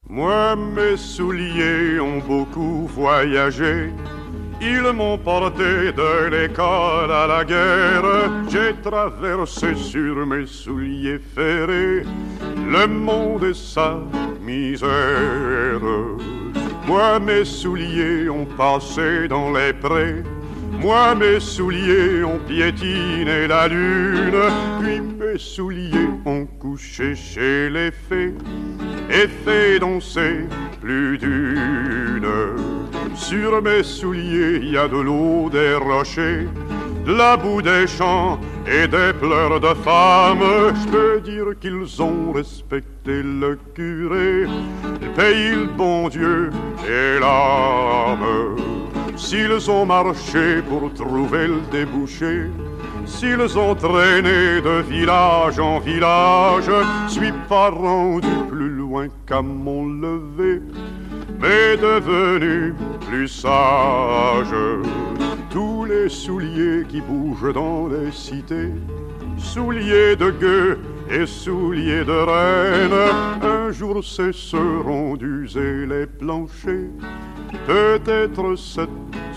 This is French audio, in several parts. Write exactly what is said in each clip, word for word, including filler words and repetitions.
Moi, mes souliers ont beaucoup voyagé. Ils m'ont porté de l'école à la guerre. J'ai traversé sur mes souliers ferrés le monde et sa misère. Moi, mes souliers ont passé dans les prés. Moi, mes souliers ont piétiné la lune. Puis mes souliers ont couché chez les fées et fait danser plus d'une. Sur mes souliers, il y a de l'eau, des rochers, de la boue des champs et des pleurs de femmes. Je peux dire qu'ils ont respecté le curé, le pays, le bon Dieu et l'âme. S'ils ont marché pour trouver le débouché, s'ils ont traîné de village en village, je suis pas rendu plus loin qu'à mon lever, mais devenu plus sage. Tous les souliers qui bougent dans les cités, souliers de gueux et souliers de reine, un jour cesseront d'user les planchers, peut-être cette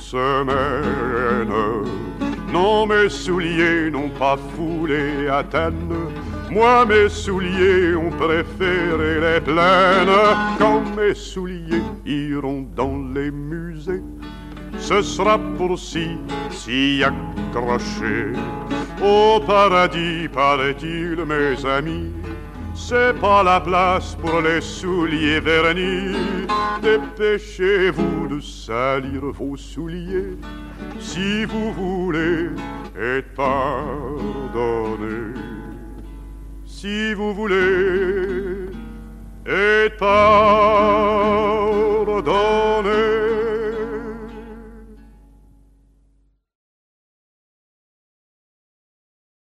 semaine. Non, mes souliers n'ont pas foulé Athènes. Moi, mes souliers ont préféré les plaines. Quand mes souliers iront dans les musées, ce sera pour s'y, s'y accrocher. Au paradis, paraît-il, mes amis, c'est pas la place pour les souliers vernis. Dépêchez-vous de salir vos souliers si vous voulez être pardonné. Si vous voulez être pardonné.